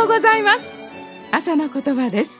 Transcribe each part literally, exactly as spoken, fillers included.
ございます。朝の言葉です。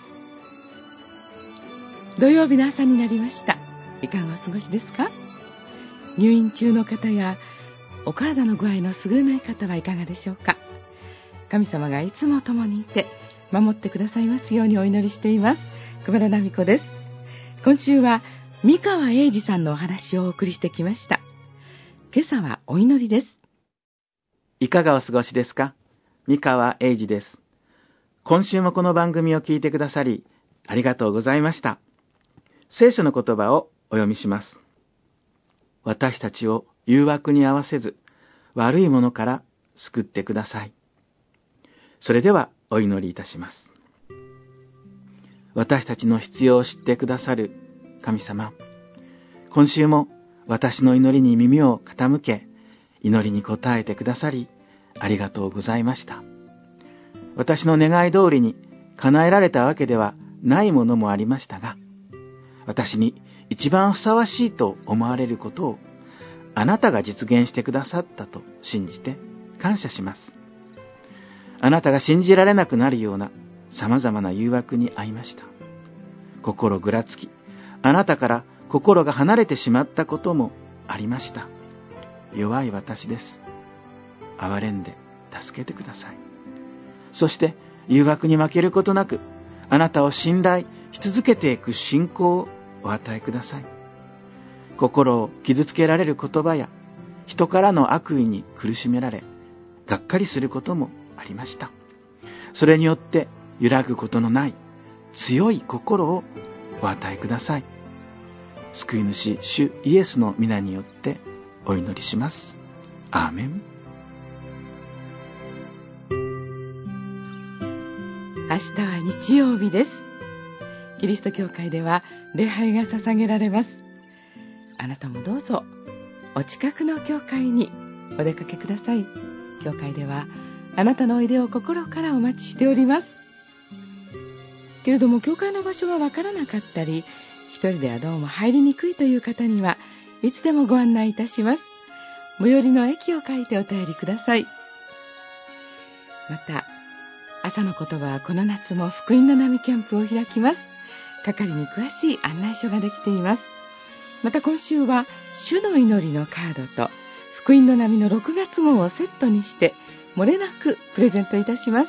土曜日の朝になりました。いかがお過ごしですか？入院中の方やお体の具合の優れない方はいかがでしょうか？神様がいつも共にいて守ってくださいますようにお祈りしています。熊田奈美子です。今週は三川英二さんのお話をお送りしてきました。今朝はお祈りです。 いかがお過ごしですか？三川英二です。今週もこの番組を聞いてくださりありがとうございました。聖書の言葉をお読みします。私たちを誘惑に合わせず悪いものから救ってください。それではお祈りいたします。私たちの必要を知ってくださる神様、今週も私の祈りに耳を傾け、祈りに応えてくださりありがとうございました。私の願い通りに叶えられたわけではないものもありましたが、私に一番ふさわしいと思われることをあなたが実現してくださったと信じて感謝します。あなたが信じられなくなるような様々な誘惑に遭いました。心ぐらつき、あなたから心が離れてしまったこともありました。弱い私です。憐れんで助けてください。そして誘惑に負けることなく、あなたを信頼し続けていく信仰をお与えください。心を傷つけられる言葉や人からの悪意に苦しめられ、がっかりすることもありました。それによって揺らぐことのない強い心をお与えください。救い主主イエスの皆によってお祈りします。アーメン。 明日は日曜日です。キリスト教会では礼拝が捧げられます。あなたもどうぞお近くの教会にお出かけください。教会ではあなたのおいでを心からお待ちしております。けれども教会の場所がわからなかったり、一人ではどうも入りにくいという方にはいつでもご案内いたします。最寄りの駅を書いてお便りください。また朝の言葉はこの夏も福音の波キャンプを開きます。係に詳しい案内書ができています。また今週は主の祈りのカードと福音の波のろくがつ号をセットにして漏れなくプレゼントいたします。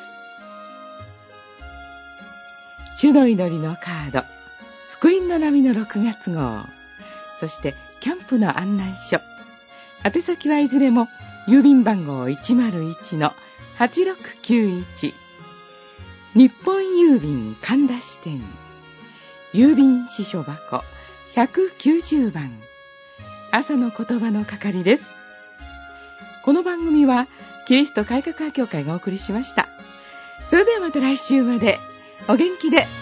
主の祈りのカード、福音の波のろくがつ号、そしてキャンプの案内書。宛先はいずれも郵便番号 いちまるいちのはちろくきゅういち、日本郵便神田支店、郵便支所箱ひゃくきゅうじゅうばん、朝の言葉の係です。この番組はキリスト改革派協会がお送りしました。それではまた来週までお元気で。